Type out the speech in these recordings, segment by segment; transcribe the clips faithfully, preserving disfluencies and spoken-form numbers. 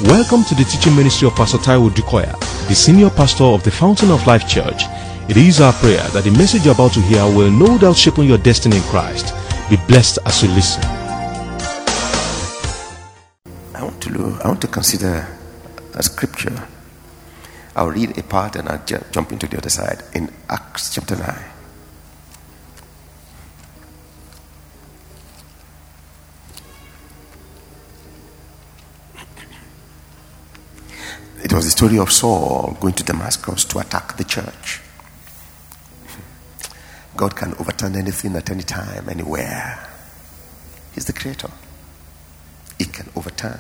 Welcome to the teaching ministry of Pastor Taiwo Dukoya, the senior pastor of the Fountain of Life Church. It is our prayer that the message you're about to hear will no doubt shape your destiny in Christ. Be blessed as you listen. I want to I want to consider a scripture. I'll read a part and I'll ju- jump into the other side in Acts chapter nine. It was the story of Saul going to Damascus to attack the church. God can overturn anything at any time, anywhere. He's the creator. He can overturn.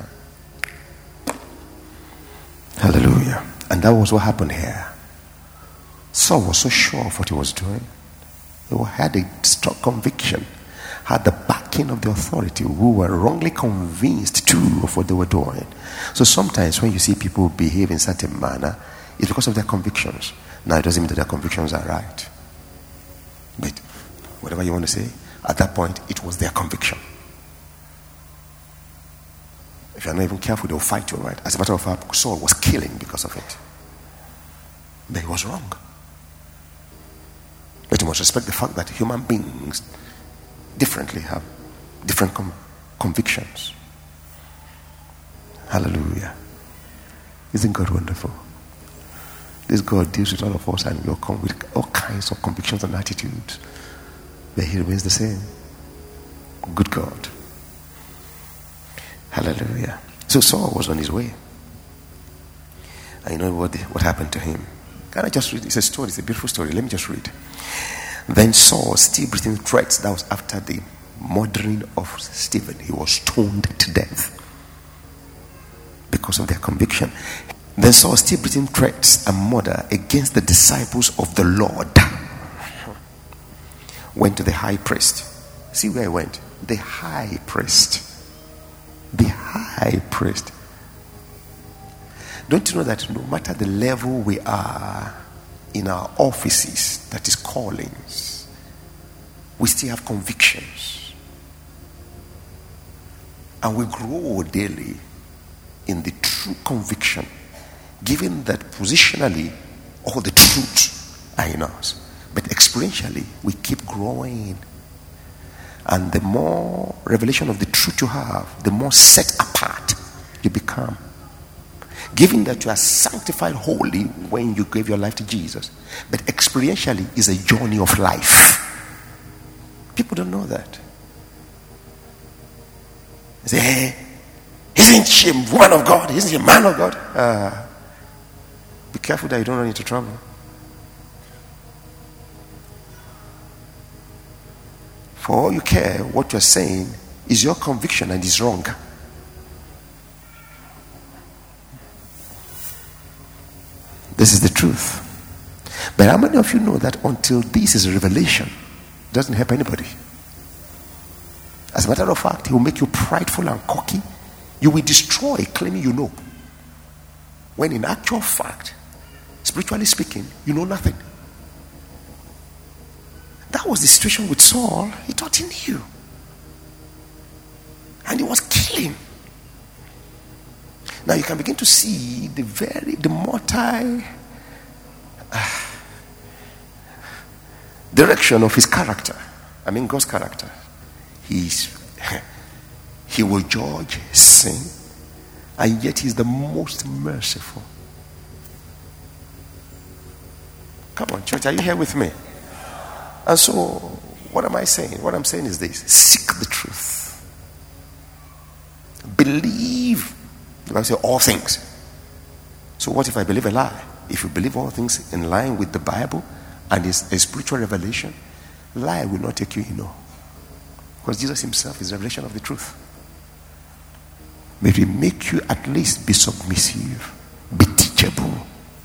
Hallelujah. And that was what happened here. Saul was so sure of what he was doing. He had a strong conviction, had the backing of the authority who were wrongly convinced too of what they were doing. So sometimes when you see people behave in certain manner, it's because of their convictions. Now it doesn't mean that their convictions are right. But whatever you want to say, at that point it was their conviction. If you're not even careful, they'll fight you, right? As a matter of fact, Saul was killing because of it. But he was wrong. But you must respect the fact that human beings differently have different com- convictions. Hallelujah. Isn't God wonderful? This God deals with all of us and we all come with all kinds of convictions and attitudes. But he remains the same. Good God. Hallelujah. So Saul was on his way. And you know what, what happened to him? Can I just read? It's a story. It's a beautiful story. Let me just read. Then Saul, still breathing threats, that was after the murdering of Stephen. He was stoned to death because of their conviction. Then Saul, still breathing threats and murder against the disciples of the Lord, went to the high priest. See where he went? The high priest. The high priest. Don't you know that no matter the level we are in our offices, that is callings, we still have convictions. And we grow daily in the true conviction, given that positionally all the truths are in us. But experientially, we keep growing. And the more revelation of the truth you have, the more set apart you become. Given that you are sanctified holy when you gave your life to Jesus, but experientially is a journey of life. People don't know that. They say, hey, isn't she a woman of God? Isn't she a man of God? Uh, be careful that you don't run into trouble. For all you care, what you're saying is your conviction and is wrong. This is the truth. But how many of you know that until this is a revelation, it doesn't help anybody? As a matter of fact, it will make you prideful and cocky. You will destroy claiming you know. When in actual fact, spiritually speaking, you know nothing. That was the situation with Saul. He thought he knew. And he was killing. Now you can begin to see the very, the multi uh, direction of his character. I mean God's character. He's, he will judge sin, and yet he's the most merciful. Come on, church, are you here with me? And so, what am I saying? What I'm saying is this: seek the truth. Believe. The Bible says all things. So what if I believe a lie? If you believe all things in line with the Bible and it's a spiritual revelation, lie will not take you in. No. Because Jesus himself is the revelation of the truth. May we make you at least be submissive, be teachable.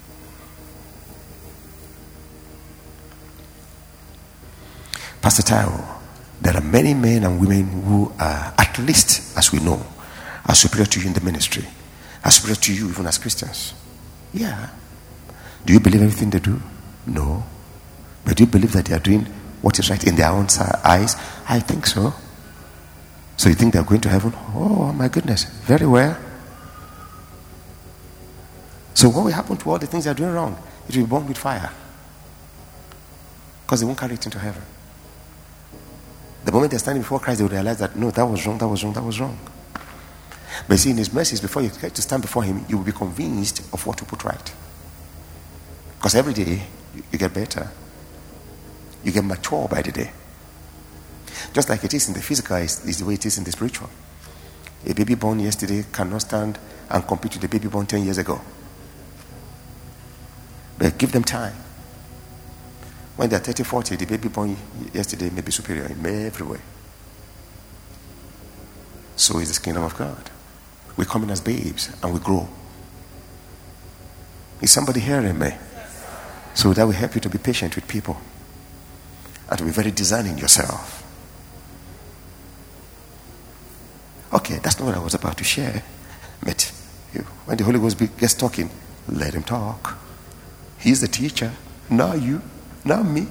Pastor Taiwo, there are many men and women who are, at least as we know, are superior to you in the ministry, are superior to you even as Christians. Yeah. Do you believe everything they do? No. But do you believe that they are doing what is right in their own eyes? I think so. So you think they're going to heaven? Oh my goodness, very well. So what will happen to all the things they are doing wrong? It will be burned with fire. Because they won't carry it into heaven. The moment they're standing before Christ, they will realize that, no, that was wrong, that was wrong, that was wrong. But see, in his mercies, before you get to stand before him, you will be convinced of what to put right. Because every day, you, you get better. You get mature by the day. Just like it is in the physical, is, is the way it is in the spiritual. A baby born yesterday cannot stand and compete with the baby born ten years ago. But give them time. When they're thirty, forty, the baby born yesterday may be superior in every way. So is the kingdom of God. We come in as babes and we grow. Is somebody hearing me? So that will help you to be patient with people and to be very discerning yourself. Okay, that's not what I was about to share. But you, when the Holy Ghost gets talking, let him talk. He's the teacher, not you, not me.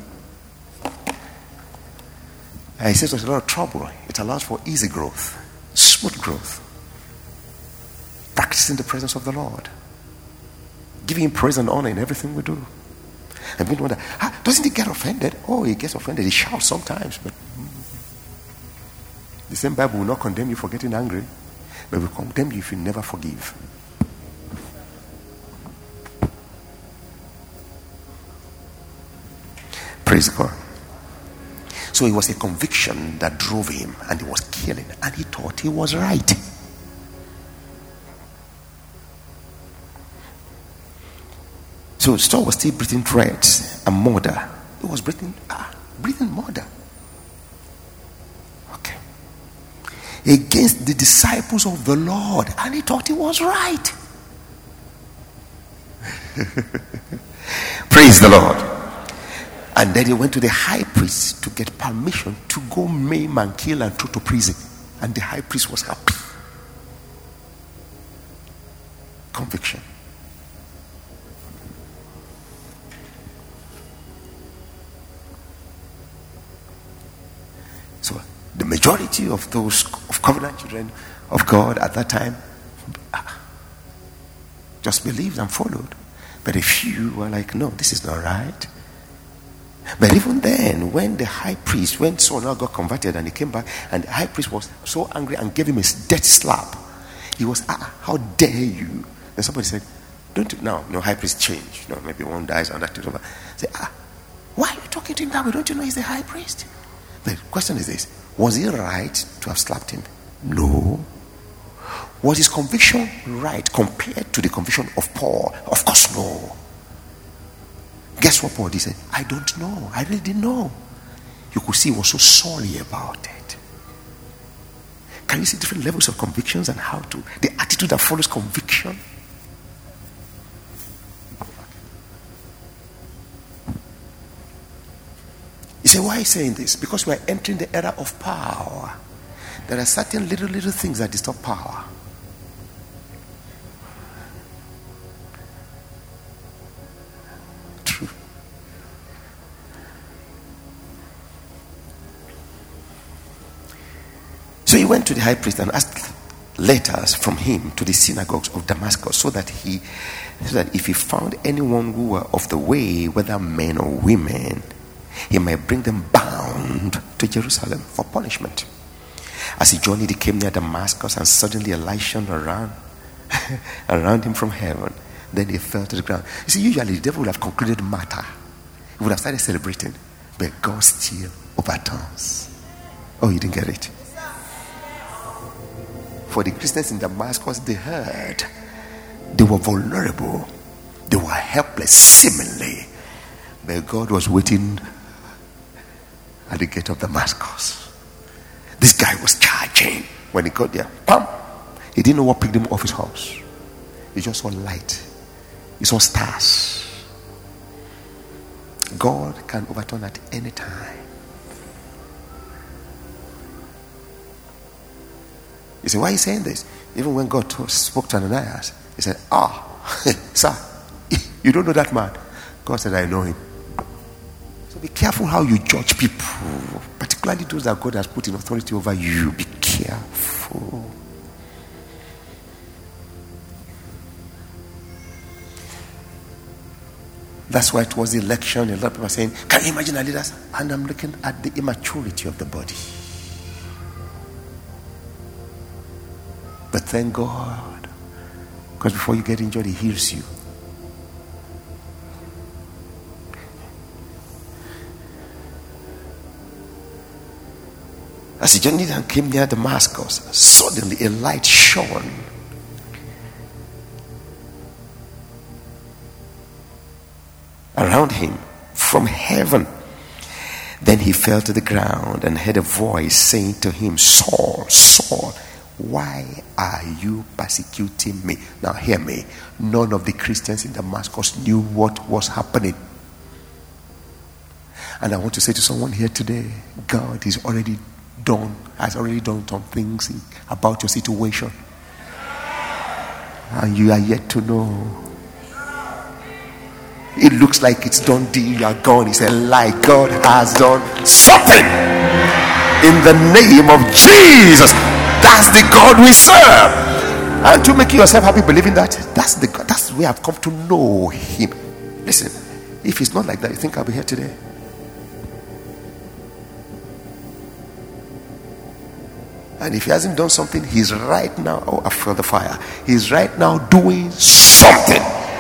And he saves us a lot of trouble. It allows for easy growth, smooth growth. Practicing the presence of the Lord. Giving him praise and honor in everything we do. And people wonder, ah, doesn't he get offended? Oh, he gets offended. He shouts sometimes, but the same Bible will not condemn you for getting angry, but will condemn you if you never forgive. Praise God. So it was a conviction that drove him, and he was killing, and he thought he was right. So Saul was still breathing threats and murder. He was breathing, ah, breathing murder. Okay. Against the disciples of the Lord, and he thought he was right. Praise the Lord. And then he went to the high priest to get permission to go maim and kill and throw to prison. And the high priest was happy. Conviction. So the majority of those of covenant children of God at that time just believed and followed. But a few were like, no, this is not right. But even then, when the high priest, when Saul now got converted and he came back, and the high priest was so angry and gave him a dirty slap, he was, ah, how dare you? And somebody said, don't you, no, no, high priest changed. No, maybe one dies and that takes over. Say, ah, why are you talking to him that way? Don't you know he's the high priest? The question is this: was he right to have slapped him? No. Was his conviction right compared to the conviction of Paul? Of course, no. Guess what Paul did? He said, I don't know. I really didn't know. You could see he was so sorry about it. Can you see different levels of convictions and how to, the attitude that follows conviction? You say, why are you saying this? Because we are entering the era of power. There are certain little, little things that disturb power. True. So he went to the high priest and asked letters from him to the synagogues of Damascus, so that he, so that if he found anyone who were of the way, whether men or women, he might bring them bound to Jerusalem for punishment. As he journeyed, he came near Damascus, and suddenly a light shone around, around him from heaven. Then he fell to the ground. You see, usually the devil would have concluded the matter. He would have started celebrating. But God still overturns. Oh, you didn't get it? For the Christians in Damascus, they heard. They were vulnerable. They were helpless, seemingly. But God was waiting at the gate of Damascus. This guy was charging. When he got there, pam! He didn't know what picked him off his horse. He just saw light. He saw stars. God can overturn at any time. You say, why are you saying this? Even when God told, spoke to Ananias, he said, ah, sir, you don't know that man. God said, I know him. So be careful how you judge people, particularly those that God has put in authority over you. Be careful. That's why it was the election. A lot of people are saying, can you imagine our leaders? And I'm looking at the immaturity of the body. But thank God, because before you get injured, he heals you. As he journeyed and came near Damascus, suddenly a light shone. Around him from heaven. Then he fell to the ground and heard a voice saying to him, Saul, Saul, why are you persecuting me? Now hear me. None of the Christians in Damascus knew what was happening. And I want to say to someone here today, God is already done, has already done some things about your situation. And you are yet to know. It looks like it's done deal, you are gone. It's a lie. God has done something. In the name of Jesus. That's the God we serve. And to make yourself happy believing that, that's the God, that's the way I've come to know him. Listen, if it's not like that, you think I'll be here today? And if he hasn't done something, he's right now, oh, I feel the fire. He's right now doing something.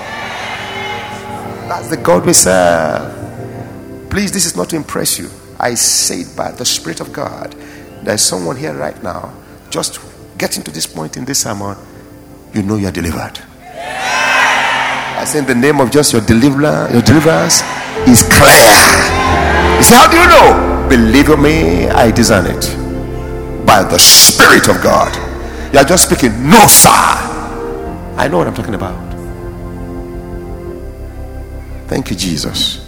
That's the God we serve. Please, this is not to impress you. I say it by the Spirit of God. There's someone here right now. Just getting to this point in this sermon, you know you are delivered. I say in the name of just your deliverer, your deliverance is clear. You say, how do you know? Believe me, I discern it. By the Spirit of God. You are just speaking, no sir. I know what I'm talking about. Thank you, Jesus.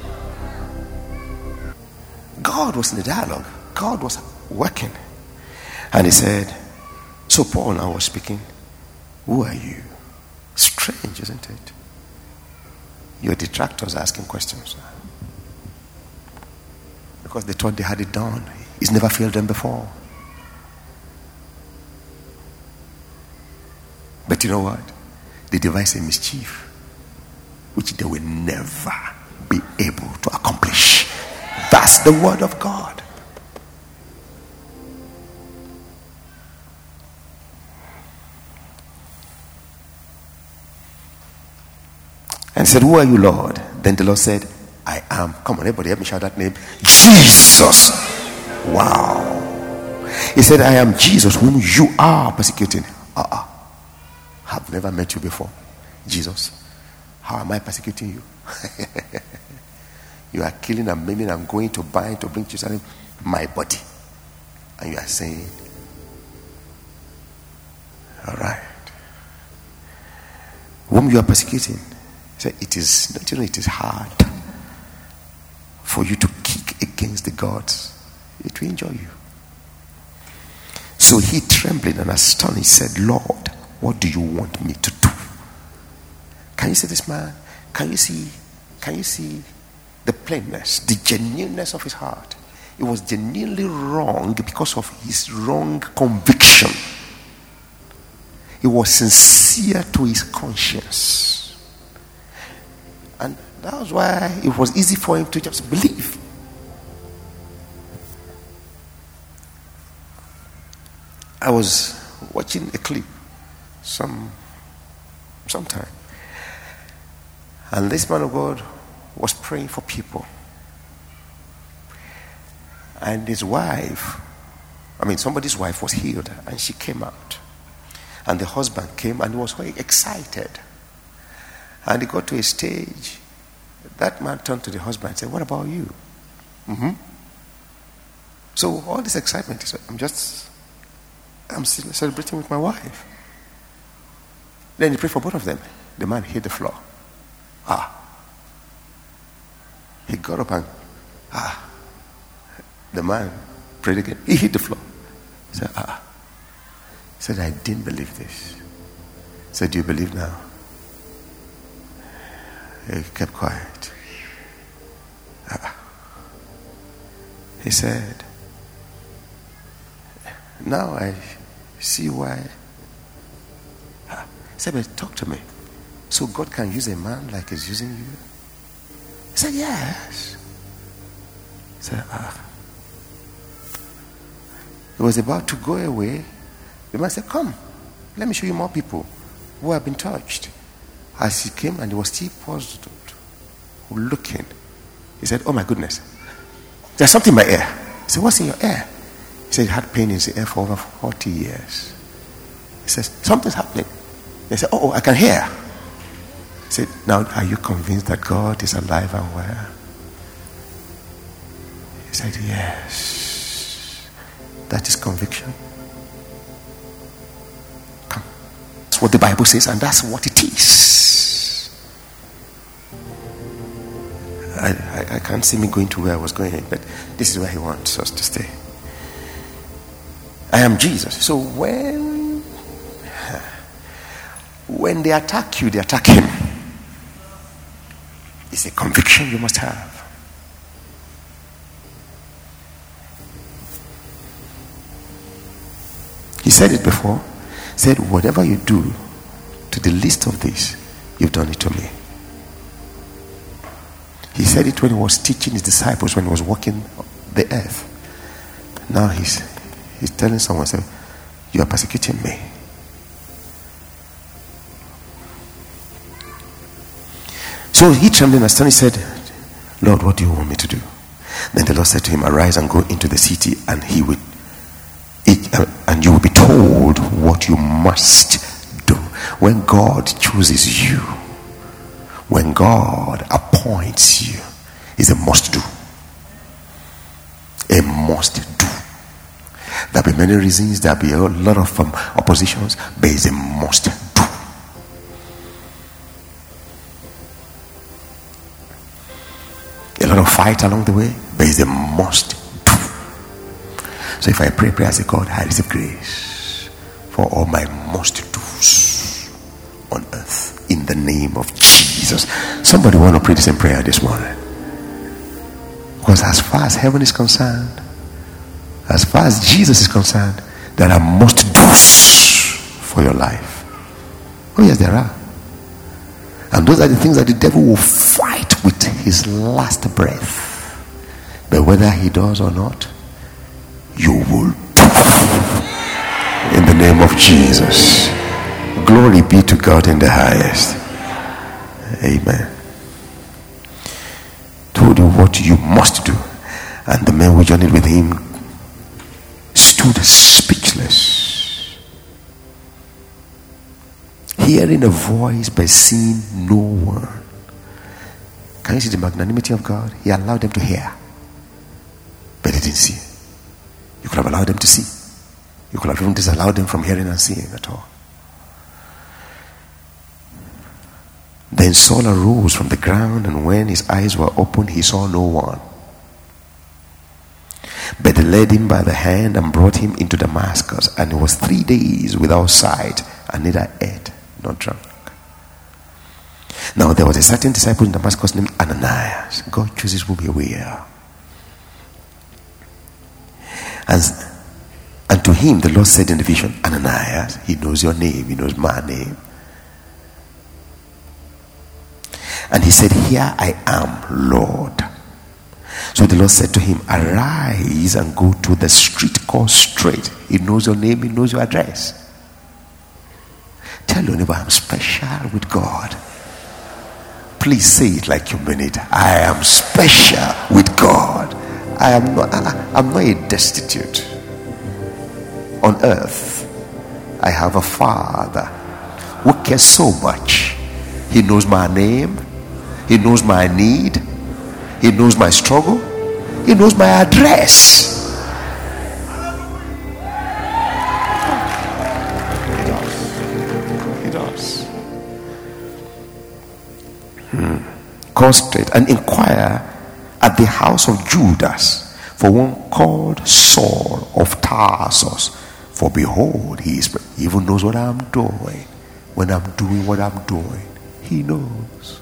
God was in the dialogue. God was working. And he said, so Paul now was speaking, who are you? Strange, isn't it? Your detractors are asking questions. Because they thought they had it done. He's never failed them before. But you know what? They devised a mischief which they will never be able to accomplish. That's the word of God. And said, who are you, Lord? Then the Lord said, I am. Come on, everybody, help me shout that name. Jesus. Wow. He said, I am Jesus whom you are persecuting. Uh-uh. I've never met you before. Jesus, how am I persecuting you? You are killing and maiming and going to bind to bring to my body. And you are saying, all right. Whom you are persecuting. Say, it is, don't you know it is hard for you to kick against the gods? It will injure you. So he, trembling and astonished, said, Lord, what do you want me to do? Can you see this man? Can you see, can you see the plainness, the genuineness of his heart? It was genuinely wrong because of his wrong conviction. He was sincere to his conscience. And that was why it was easy for him to just believe. I was watching a clip some sometime, and this man of God was praying for people, and his wife, I mean somebody's wife was healed, and she came out, and the husband came and he was very excited, and he got to a stage. That man turned to the husband and said, what about you? Mm-hmm. So all this excitement, he said, I'm just I'm celebrating with my wife. Then he prayed for both of them. The man hit the floor. Ah. He got up and ah. The man prayed again. He hit the floor. He said, ah. He said, I didn't believe this. He said, do you believe now? He kept quiet. Ah. He said, now I see why. He said, but talk to me. So God can use a man like he's using you? He said, yes. He said, ah. He was about to go away. The man said, come, let me show you more people who have been touched. As he came and he was still puzzled, looking, he said, oh my goodness, there's something in my ear. He said, what's in your ear? He said, he had pain in his ear for over forty years. He says, something's happening. He said, oh, I can hear. He said, now are you convinced that God is alive and well? He said, yes. That is conviction. Come. That's what the Bible says, and that's what it is. I, I, I can't see me going to where I was going, but this is where he wants us to stay. I am Jesus. So when when they attack you, they attack him. It's a conviction you must have. He said it before. He said, whatever you do to the least of this, you've done it to me. He said it when he was teaching his disciples, when he was walking the earth. Now he's he's telling someone, say, you are persecuting me. So he trembling and standing said, Lord, what do you want me to do? Then the Lord said to him, arise and go into the city, and he will It, uh, and you will be told what you must do. When God chooses you, when God appoints you, it's a must do. A must do. There'll be many reasons, there'll be a lot of um, oppositions, but it's a must do. A lot of fight along the way, but it's a must do. So if I pray, pray, I say, God, I receive grace for all my must-dos on earth in the name of Jesus. Somebody want to pray the same prayer this morning? Because as far as heaven is concerned, as far as Jesus is concerned, there are must-dos for your life. Oh yes, there are. And those are the things that the devil will fight with his last breath. But whether he does or not, you will do in the name of Jesus. Glory be to God in the highest. Amen. Told you what you must do, and the men who journeyed with him stood speechless, hearing a voice but seeing no one. Can you see the magnanimity of God? He allowed them to hear, but they didn't see. You could have allowed them to see. You could have even disallowed them from hearing and seeing at all. Then Saul arose from the ground, and when his eyes were opened, he saw no one. But they led him by the hand and brought him into Damascus, and he was three days without sight, and neither ate nor drank. Now there was a certain disciple in Damascus named Ananias. God chooses whom he will. And, and to him the Lord said in the vision, Ananias. He knows your name, he knows my name. And he said, here I am, Lord. So the Lord said to him, arise and go to the street called Straight. He knows your name, he knows your address. Tell your neighbor, I'm special with God. Please say it like you mean it. I am special with God. I am not, I, I'm not a destitute. On earth, I have a Father who cares so much. He knows my name. He knows my need. He knows my struggle. He knows my address. He does. He does. Hmm. Go straight and inquire at the house of Judas for one called Saul of Tarsus. For behold, he is, he even knows what I'm doing. When I'm doing what I'm doing, he knows.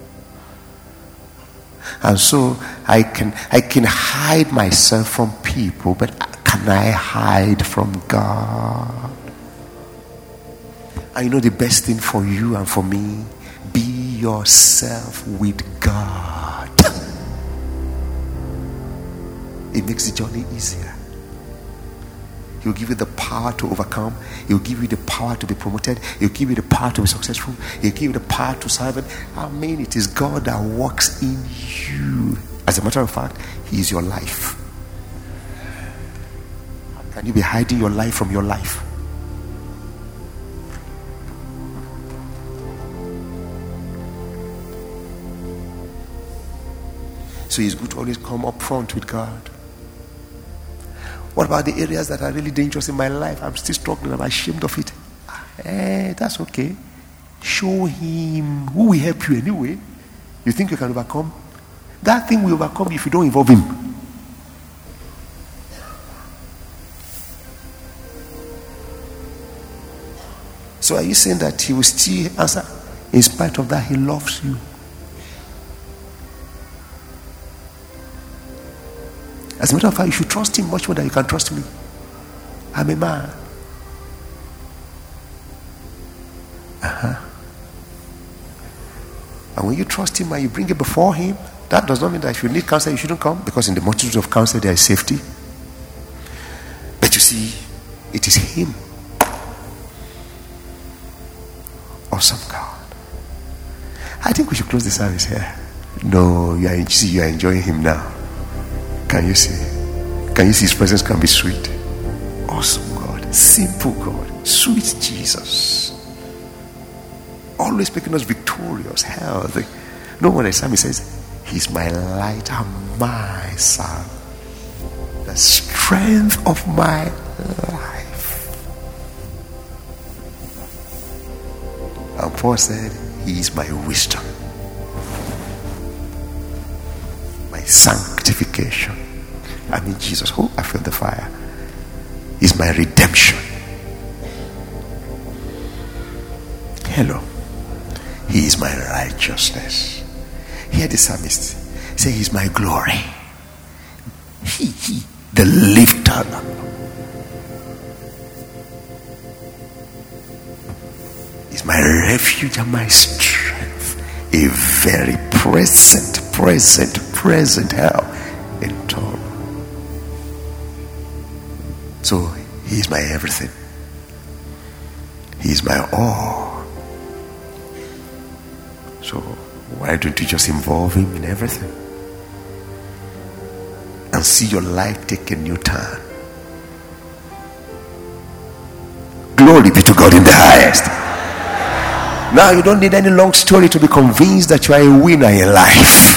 And so I can I can hide myself from people, but can I hide from God? I know the best thing for you and for me, be yourself with God. It makes the journey easier. He'll give you the power to overcome. He'll give you the power to be promoted. He'll give you the power to be successful. He'll give you the power to serve it. I mean, it is God that works in you. As a matter of fact, He is your life. How can you be hiding your life from your life? So it's good to always come up front with God. What about the areas that are really dangerous in my life? I'm still struggling. I'm ashamed of it. Eh, that's okay. Show Him who will help you anyway. You think you can overcome? That thing will overcome if you don't involve Him. So are you saying that He will still answer? In spite of that, He loves you. As a matter of fact, you should trust Him much more than you can trust me. I'm a man. Uh-huh. And when you trust Him and you bring it before Him, that does not mean that if you need counsel, you shouldn't come, because in the multitude of counsel there is safety. But you see, it is Him. Awesome God. I think we should close the service here. No, you are, see, you are enjoying Him now. Can you see? Can you see His presence can be sweet? Awesome God. Simple God. Sweet Jesus. Always making us victorious, healthy. No one the psalmist says, He's my light and my salve, the strength of my life. And Paul said, He is my wisdom, my sanctification. I mean, Jesus, oh, I feel the fire. Is my redemption. Hello. He is my righteousness. Hear the psalmist say, He's my glory. He, he, the lifter up. Is my refuge and my strength. A very present, present, present help in trouble. So He is my everything. He is my all. So why don't you just involve Him in everything and see your life take a new turn? Glory be to God in the highest. Now you don't need any long story to be convinced that you are a winner in life.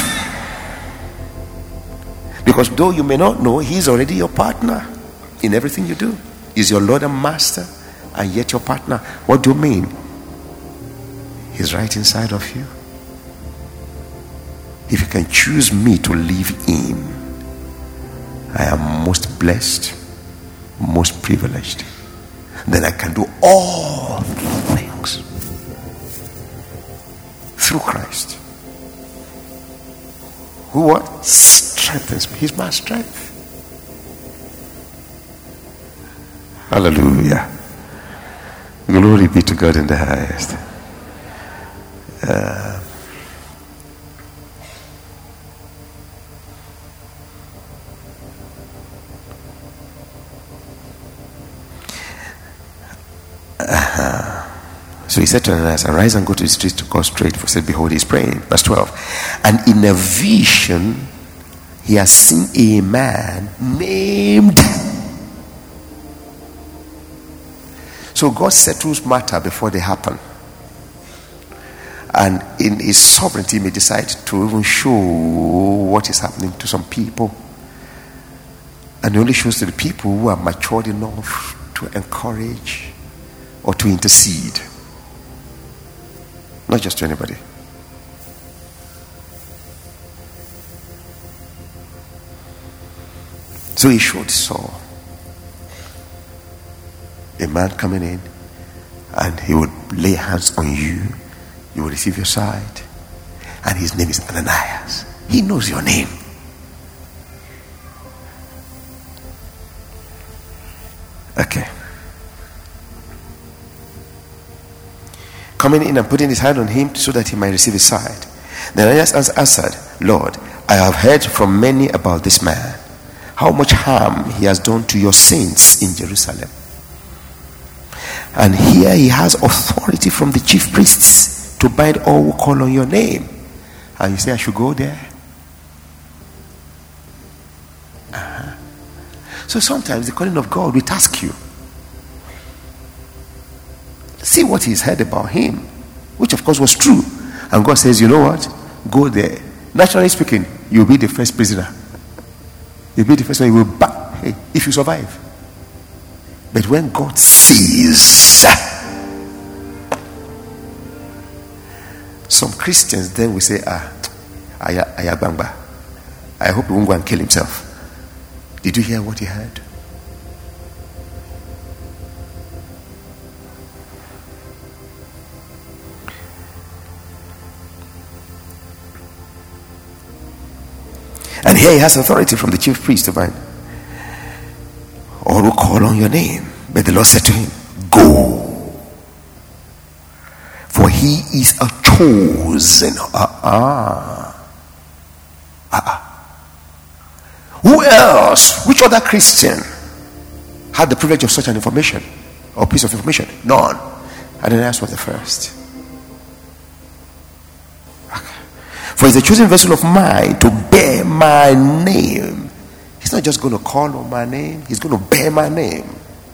Because though you may not know, He is already your partner in everything you do. He's your Lord and Master, and yet your partner. What do you mean? He's right inside of you. If you can choose me to live in, I am most blessed, most privileged. Then I can do all things through Christ, who what? Strengthens me. He's my strength. Hallelujah. Glory be to God in the highest. Uh, uh-huh. So he said to Ananias, arise and go to the street to call straight. For he said, behold, he is praying. Verse twelve. And in a vision, he has seen a man named. So God settles matter before they happen. And in His sovereignty, He may decide to even show what is happening to some people. And He only shows to the people who are matured enough to encourage or to intercede. Not just to anybody. So He showed Saul a man coming in, and he would lay hands on you. You will receive your sight. And his name is Ananias. He knows your name. Okay. Coming in and putting his hand on him so that he might receive his sight. Then Ananias answered, Lord, I have heard from many about this man, how much harm he has done to your saints in Jerusalem. And here he has authority from the chief priests to bind all who call on your name. And you say, I should go there? Uh-huh. So sometimes the calling of God will task you. See what he's heard about him, which of course was true. And God says, you know what? Go there. Naturally speaking, you'll be the first prisoner. You'll be the first one. You will back. Hey, if you survive. But when God sees, some Christians then will say, ah, Ayabamba, I hope he won't go and kill himself. Did you hear what he heard? And here he has authority from the chief priest to bind all who call on your name. But the Lord said to him, go, for he is a chosen. Ah, ah, ah. Who else? Which other Christian had the privilege of such an information or piece of information? None. Ananias was the first. For he's a chosen vessel of mine to bear my name. He's not just going to call on my name, he's going to bear my name.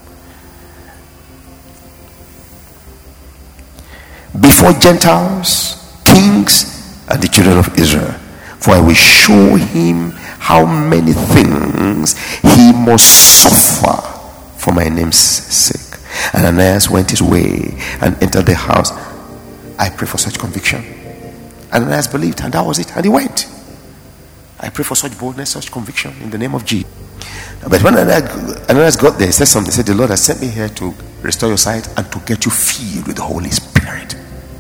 Before Gentiles, kings, and the children of Israel. For I will show him how many things he must suffer for my name's sake. And Ananias went his way and entered the house. I pray for such conviction. And Ananias believed, and that was it. And he went. I pray for such boldness, such conviction in the name of Jesus. But when Ananias got there, he said something. He said, the Lord has sent me here to restore your sight and to get you filled with the Holy Spirit.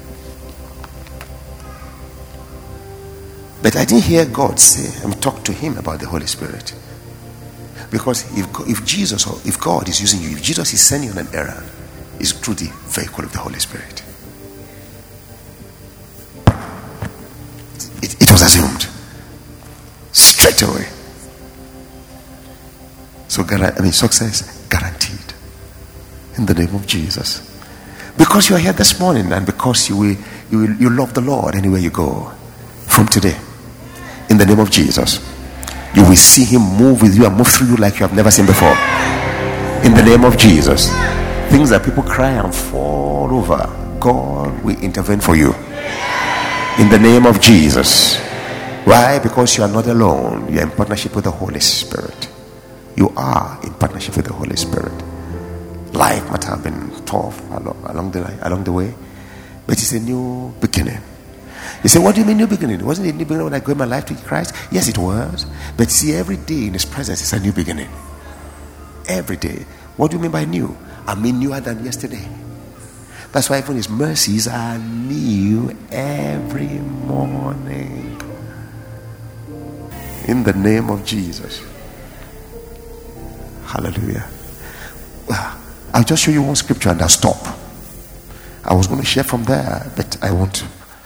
But I didn't hear God say and talk to him about the Holy Spirit. Because if, if Jesus or if God is using you, if Jesus is sending you on an errand, it's through the vehicle of the Holy Spirit. It, it was assumed straight away. So I mean, success guaranteed in the name of Jesus. Because you are here this morning, and because you will, you will, you love the Lord anywhere you go. From today, in the name of Jesus, you will see him move with you and move through you like you have never seen before. In the name of Jesus, things that people cry and fall over, God will intervene for you. In the name of Jesus. Why? Because you are not alone. You are in partnership with the Holy Spirit. You are in partnership with the Holy Spirit. Life might have been tough along, along the along the way, but it's a new beginning. You say, what do you mean new beginning? Wasn't it a new beginning when I gave my life to Christ? Yes, it was. But see, every day in his presence is a new beginning. Every day. What do you mean by new? I mean newer than yesterday. That's why even his mercies are new every morning. In the name of Jesus. Hallelujah. Well, I'll just show you one scripture and I'll stop. I was going to share from there, but I won't.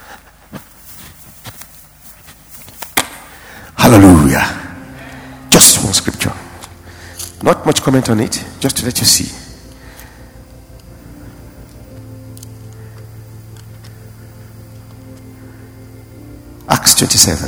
Hallelujah. Just one scripture. Not much comment on it, just to let you see. Acts twenty-seven.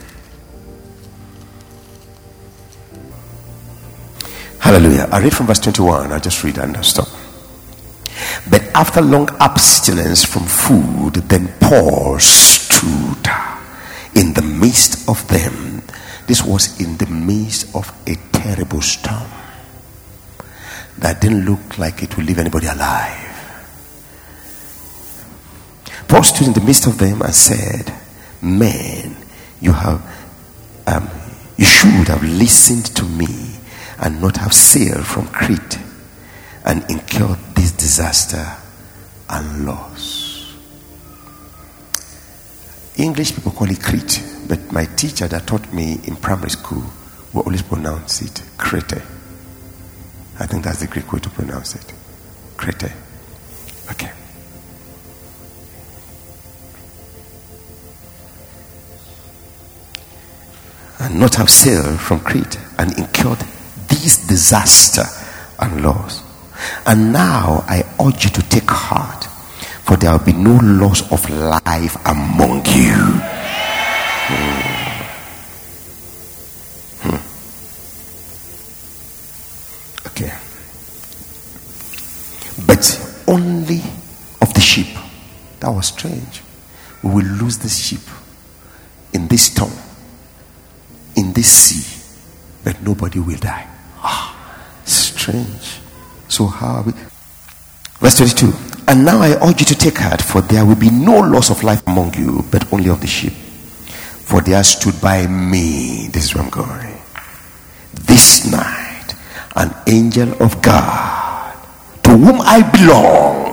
Hallelujah. I read from verse twenty-one. I'll just read and I'll stop. But after long abstinence from food, then Paul stood in the midst of them. This was in the midst of a terrible storm that didn't look like it would leave anybody alive. Paul stood in the midst of them and said, men, you have um, you should have listened to me and not have sailed from Crete and incurred this disaster and loss. English people call it Crete, but my teacher that taught me in primary school will always pronounce it Crete. I think that's the Greek way to pronounce it. Crete. Okay. and not have sailed from Crete and incurred this disaster and loss. And now I urge you to take heart, for there will be no loss of life among you. Hmm. Hmm. Okay. But only of the sheep. That was strange. We will lose this sheep in this storm, in this sea, but nobody will die. Ah, strange. So how are we? Verse twenty-two. And now I urge you to take heart, for there will be no loss of life among you, but only of the sheep. For there stood by me, this is where I'm going, this night, an angel of God, to whom I belong.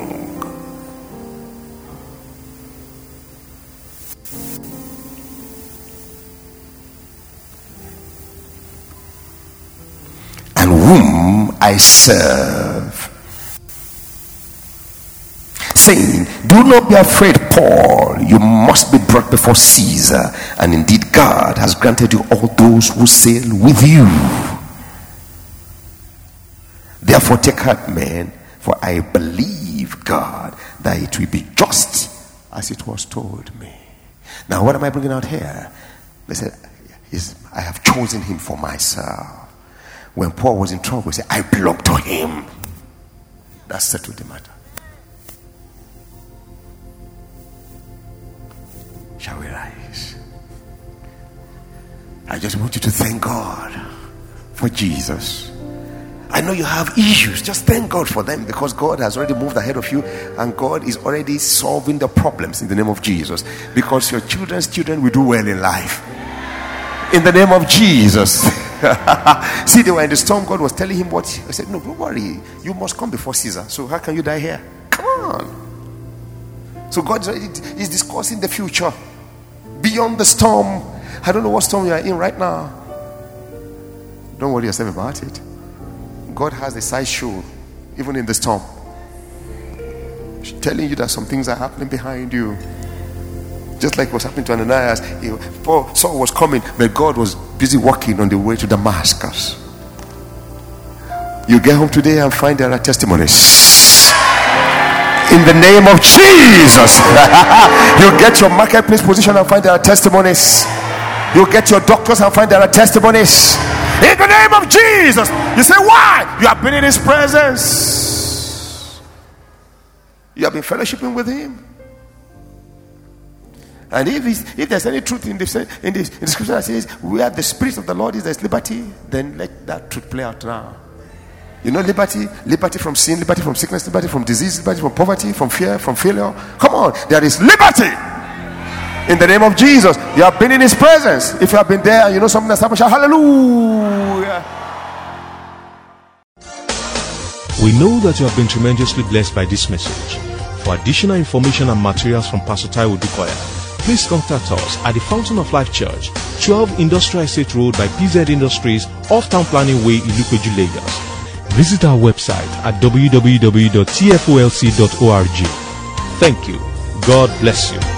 And whom I serve, saying, do not be afraid, Paul, you must be brought before Caesar, and indeed God has granted you all those who sail with you. Therefore take heart, men, for I believe God that it will be just as it was told me. Now what am I bringing out here? They said, I have chosen him for myself. When Paul was in trouble, he said, I belong to him. That settled the matter. Shall we rise? I just want you to thank God for Jesus. I know you have issues. Just thank God for them, because God has already moved ahead of you, and God is already solving the problems in the name of Jesus. Because your children's children will do well in life. In the name of Jesus. See, they were in the storm. God was telling him what. I said, no, don't worry. You must come before Caesar. So how can you die here? Come on. So God is discussing the future beyond the storm. I don't know what storm you are in right now. Don't worry yourself about it. God has the sideshow even in the storm, telling you that some things are happening behind you. Just like what happened to Ananias. Paul, Saul was coming, but God was busy working on the way to Damascus. You get home today and find there are testimonies. In the name of Jesus. You get your marketplace position and find there are testimonies. You get your doctors and find there are testimonies. In the name of Jesus. You say, why? You have been in his presence. You have been fellowshipping with him. And if, if there's any truth in this, in this in the scripture that says, where the Spirit of the Lord is, there's liberty, then let that truth play out now. You know, liberty, liberty from sin, liberty from sickness, liberty from disease, liberty from poverty, from fear, from failure. Come on, there is liberty in the name of Jesus. You have been in his presence. If you have been there and you know something that's happened, shout hallelujah. We know that you have been tremendously blessed by this message. For additional information and materials from Pastor Taiwo Odukoya, please contact us at the Fountain of Life Church, twelve Industrial Estate Road by P Z Industries, off Town Planning Way, Ilupeju, Lagos. Visit our website at w w w dot t f o l c dot org. Thank you. God bless you.